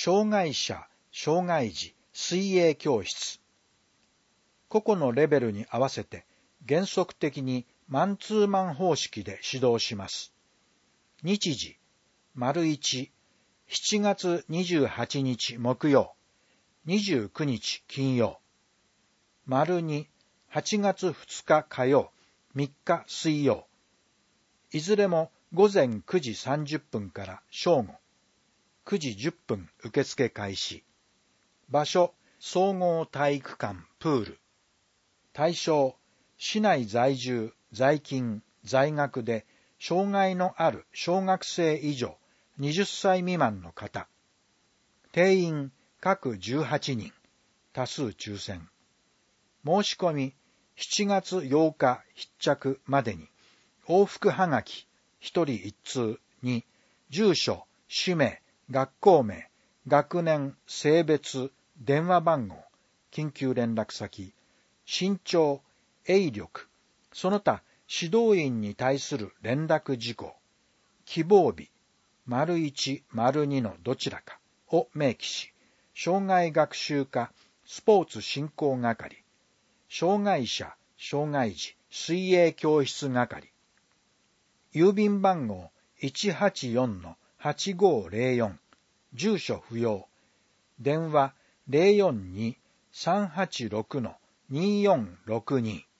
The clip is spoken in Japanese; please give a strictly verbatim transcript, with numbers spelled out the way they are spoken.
障害者、障害児、水泳教室。個々のレベルに合わせて原則的にマンツーマン方式で指導します。日時、丸一、しちがつにじゅうはちにち木曜、にじゅうくにち金曜。丸二、はちがつふつか火曜、みっか水曜。いずれも午前くじさんじゅっぷんから正午、くじじゅっぷん受付開始。場所、総合体育館プール。対象、市内在住、在勤、在学で障害のある小学生以上はたち未満の方。定員各じゅうはちにん、多数抽選。申し込みしちがつようか必着までに往復はがきひとり一通に住所、氏名、学校名、学年、性別、電話番号、緊急連絡先、身長、泳力、その他指導員に対する連絡事項、希望日、丸一、丸二のどちらかを明記し、障害学習課スポーツ振興係、障害者、障害児、水泳教室係、郵便番号 いちはちよんのはちごぜろよん、住所不要、電話 ゼロよんに さんはちろくのによんろくに。